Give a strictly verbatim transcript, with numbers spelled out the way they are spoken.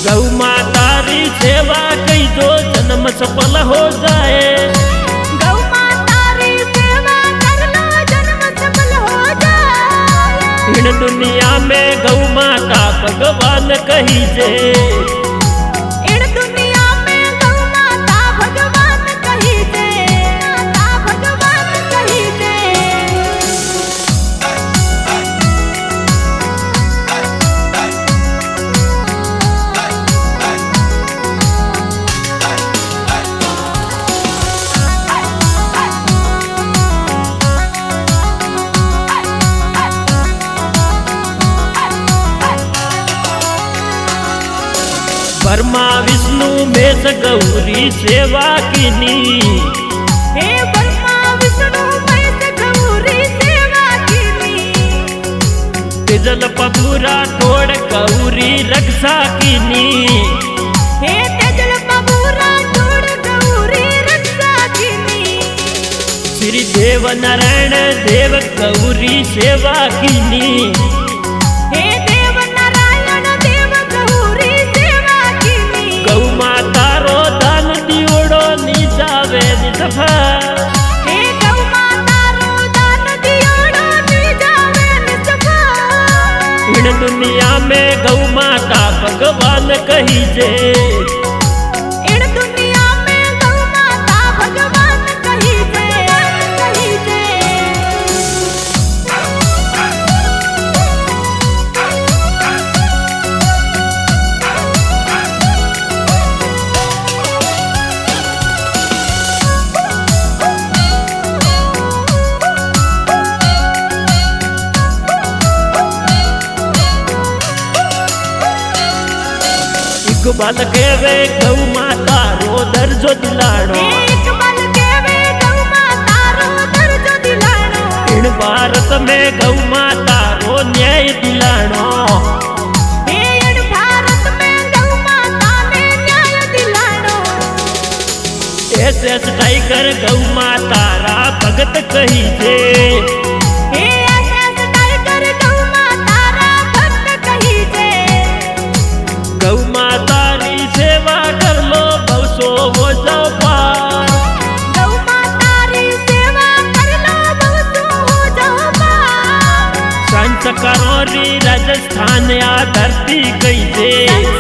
गौ माता री सेवा कई दो जन्म सफल हो जाए। गौ माता री सेवा कर लो जन्म सफल हो जाए। इन दुनिया में गौ माता भगवान कही जे। इन दुनिया में गौ माता भगवान कही जे। माता भगवान कही जे। ब्रह्मा विष्णु में गौरी सेवा कीनी। हे ब्रह्मा विष्णु में गौरी सेवा कीनी। तेजल पबूरा तोड़ गौरी रक्षा कीनी। हे तेजल पबूरा तोड़ गौरी रक्षा कीनी। श्री देव नारायण देव गौरी सेवा कीनी। हे देव नारायण देव गौरी सेवा कीनी। गौ माता रो दान दियोड़ो नी जावे निसफा। हे गौ माता रो दान दियोड़ो नी जावे निसफा। इन दुनिया में गौ माता भगवान कही जे। इन दुनिया में गौ माता भगवान कही जे। कही जे। इकबाल केवे गौ माता रो दर्जो दिलाणो। एक बल केवे गौ माता रो दर्जो दिलाणो। इन भारत में गौ माता रो न्याय दिलाणो। हे इन भारत में गौ माता ने न्याय दिलाणो। एस एस टाइगर गौ माता रा भगत कही जे। हे एस एस टाइगर गौ माता रा भक्त कही जे। गौ माता री सेवा कर लो बहुसो हो जाओ पार। गौ माता री सेवा कर लो बहुसो हो जाओ पार। संत करो री राजस्थान या धरती कही जे।